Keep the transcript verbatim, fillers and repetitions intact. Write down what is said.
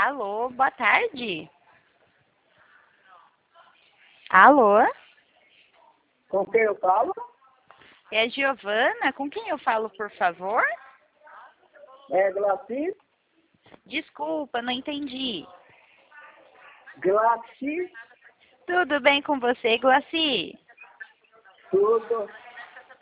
Alô, boa tarde. Alô? Com quem eu falo? É a Giovana? Com quem eu falo, por favor? É Glaci? Desculpa, não entendi. Glaci? Tudo bem com você, Glaci? Tudo.